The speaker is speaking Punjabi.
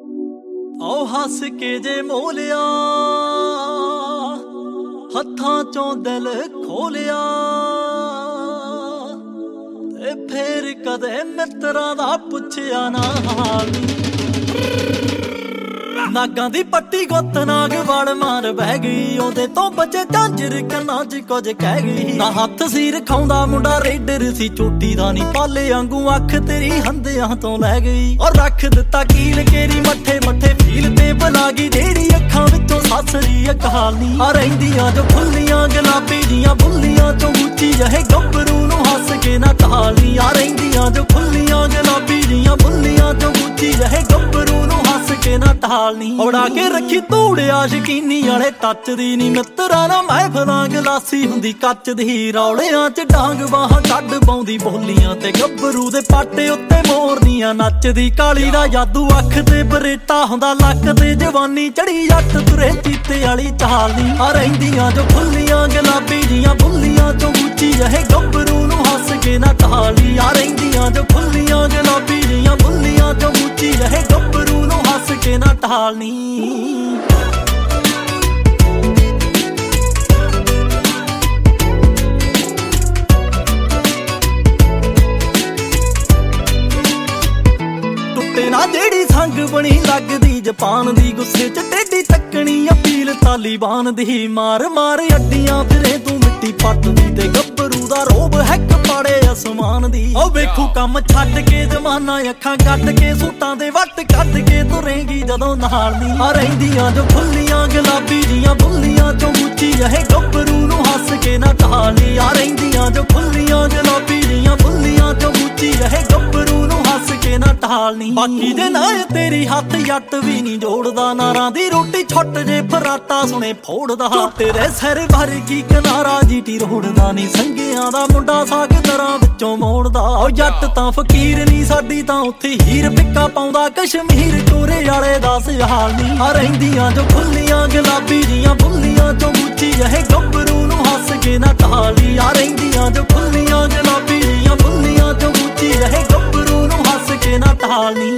ਆਓ ਹੱਸ ਕੇ ਜੇ ਮੋਲਿਆ ਹੱਥਾਂ ਚੋਂ ਦਿਲ ਖੋਲਿਆ ਤੇ ਫੇਰ ਕਦੇ ਮਿੱਤਰਾਂ ਦਾ ਪੁੱਛਿਆ ਨਾ ਹਾਲ ਨਾਗਾਂ ਦੀ ਪੱਟੀ ਗੁੱਤ ਨਾਗ ਵੜ ਮਾਰ ਬਹਿ ਗਈ ਉਹਦੇ ਤੋਂ ਬਚੇ ਝਾਂਜਰ ਕੰਨਾਂ 'ਚ ਕੁਝ ਕਹਿ ਗਈ ਨਾ ਹੱਥ ਸੀ ਰਖਾਉਂਦਾ ਮੁੰਡਾ ਰੇਡਰ ਸੀ ਚੋਟੀ ਦਾ ਨੀ ਪਾਲੇ ਵਾਂਗੂ ਅੱਖ ਤੇਰੀ ਹੰਦਿਆਂ ਤੋਂ ਲੈ ਗਈ ਔਰ ਰੱਖ ਦਿੱਤਾ ਕੀਲ ਕੇਰੀ ਮੱਠੇ ਮੱਠੇ ਫੀਲ ਤੇ ਬੁਲਾ ਗਈ ਜਿਹੜੀ ਅੱਖਾਂ ਵਿੱਚੋਂ ਸੱਸਰੀ ਕਹਾਣੀ ਆ ਰਹਿੰਦੀਆਂ ਜੋ ਖੁੱਲੀਆਂ ਗੁਲਾਬੀ ਦੀਆਂ ਬੁੱਲੀਆਂ ਚੋਂ ਉੱਚੀ ਜਹੇ ਗੱਭਰੂ ਨੂੰ ਹੱਸ ਕੇ ਨਾ ਟਾਲੀ ਆ ਰਹਿੰਦੀਆਂ ਜੋ ਖੁੱਲੀਆਂ ਗੁਲਾਬੀ ਦੀਆਂ ਬੁੱਲੀਆਂ ਚੋਂ ਉੱਚੀ ਜਹੇ ਗੱਭਰੂ ਨੂੰ ਹੱਸ ਕੇ ਨਾ ਟਾਲਨੀ ਉਡਾ ਕੇ ਰੱਖੀ ਧੂੜਿਆ ਸ਼ਕੀਨੀ ਵਾਲੇ ਟੱਚ ਦੀ ਨੀ ਮਿੱਤਰਾਂ ਨਾ ਮਹਿਫਲਾਂ ਗਲਾਸੀ ਹੁੰਦੀ ਕੱਚ ਦੀ ਰੌਲਿਆਂ 'ਚ ਡਾਂਗ ਬਾਹਾਂ ਕੱਢ ਪਾਉਂਦੀ ਬੋਲੀਆਂ ਤੇ ਗੱਭਰੂ ਦੇ ਪਾਟੇ ਉੱਤੇ ਮੋਰਨੀਆਂ ਨੱਚਦੀ ਕਾਲੀ ਦਾ ਜਾਦੂ ਅੱਖ ਤੇ ਬਰੇਟਾ ਹੁੰਦਾ ਲੱਕ ਤੇ ਜਵਾਨੀ ਚੜੀ ਜੱਟ ਤੁਰੇ ਚੀਤੇ ਵਾਲੀ ਚਾਲਨੀ ਆ ਰਹਿੰਦੀਆਂ ਜੋ ਖੁੱਲੀਆਂ ਗੁਲਾਬੀ ਦੀਆਂ ਬੁੱਲੀਆਂ ਚੋਂ ਉੱਚੀ ਜਹੇ ਗੱਭਰੂ ਨੂੰ ਹੱਸ ਕੇ ਨਾ ਟਾਲੀ ਆ ਰਹਿੰਦੀਆਂ ਜੋ ਖੁੱਲੀਆਂ ਗੁਲਾਬੀ ਦੀਆਂ ਬੁੱਲੀਆਂ ਚੋਂ ਉੱਚੀ ਜਹੇ ਗੱਭਰੂ ਨੂੰ ਹੱਸ ਕੇ ਨਾ ਟਾਲਨੀ ਨਾ ਜਿਹੜੀ ਸੰਗ ਬਣੀ ਲੱਗਦੀ ਜਾਪਾਨ ਦੀ ਗੁੱਸੇ 'ਚ ਟੇਢੀ ਤੱਕਣੀ ਅਪੀਲ ਤਾਲੀਬਾਨ ਦੀ ਮਾਰ ਮਾਰ ਅੱਡੀਆਂ ਫਿਰੇ ਤੂੰ ਮਿੱਟੀ ਪੱਟਦੀ ਤੇ ਗੱਭਰੂ ਦਾ ਰੋਬ ਹੈਕ ਪਾੜੇ ਅਸਮਾਨ ਦੀ ਉਹ ਵੇਖੂ ਕੰਮ ਛੱਡ ਕੇ ਜ਼ਮਾਨਾ ਅੱਖਾਂ ਕੱਢ ਕੇ ਸੂਟਾਂ ਦੇ ਵੱਟ ਕੱਢ ਕੇ ਤੁਰੇਂਗੀ ਜਦੋਂ ਨਾਲ ਦੀ ਆ ਰਹਿੰਦੀਆਂ ਜੋ ਖੁੱਲੀਆਂ ਗੁਲਾਬੀ ਦੀਆਂ ਬੁੱਲੀਆਂ ਚੋਂ ਉੱਚੀ ਜਹੇ ਗੱਭਰੂ ਨੂੰ ਹੱਸ ਕੇ ਨਾ ਟਾਲੀ ਆ ਰਹਿੰਦੀਆਂ ਜੋ ਖੁੱਲੀਆਂ ਗੁਲਾਬੀ ਦੀਆਂ ਬੁੱਲੀਆਂ ਚੋਂ ਉੱਚੀ ਜਹੇ ਗੱਭਰੂ ਨੂੰ ਹੱਸ ਕੇ ਨਾ ਟਾਲਨੀ ਬਾਕੀ ਦੇ ਨਾ ਤੇਰੀ ਹੱਥ ਜੱਟ ਵੀ ਨਹੀਂ ਜੋੜਦਾ ਨਾਰਾਂ ਦੀ ਰੋਟੀ ਛੁੱਟ ਜੇ ਫਰਾਟਾ ਸੁਣੇ ਫੋੜਦਾ ਤੇਰੇ ਸਿਰ ਵਰਗੀ ਕਿਨਾਰਾ ਜੀਟੀ ਰੋੜਦਾ ਨਹੀਂ ਸੰਗਿਆਂ ਦਾ ਮੁੰਡਾ ਸਾਗ ਦਰਾਂ ਵਿੱਚੋਂ ਮੋੜਦਾ ਉਹ ਜੱਟ ਤਾਂ ਫਕੀਰ ਨਹੀਂ ਸਾਡੀ ਤਾਂ ਉੱਥੇ ਹੀਰ ਪਿੱਕਾ ਪਾਉਂਦਾ ਕਸ਼ਮੀਰ ਕੋਰੇ ਵਾਲੇ ਦਾ ਸਿਹਾਲ ਨਹੀਂ ਆ ਰਹਿੰਦੀਆਂ ਜੋ ਖੁੱਲੀਆਂ ਗੁਲਾਬੀ ਦੀਆਂ ਬੁੱਲੀਆਂ ਚੋਂ ਉੱਚੀ ਜਹੇ ਗੱਭਰੂ ਨੂੰ ਹੱਸ ਕੇ ਨਾ ਟਾਲੀ ਆ ਰਹਿੰਦੀਆਂ ਜੋ ਖੁੱਲੀਆਂ ਗੁਲਾਬੀ ਦੀਆਂ ਬੁੱਲੀਆਂ ਚੋਂ ਉੱਚੀ ਜਹੇ ਗੱਭਰੂ ਨੂੰ ਹੱਸ ਕੇ ਨਾ ਟਾਲਨੀ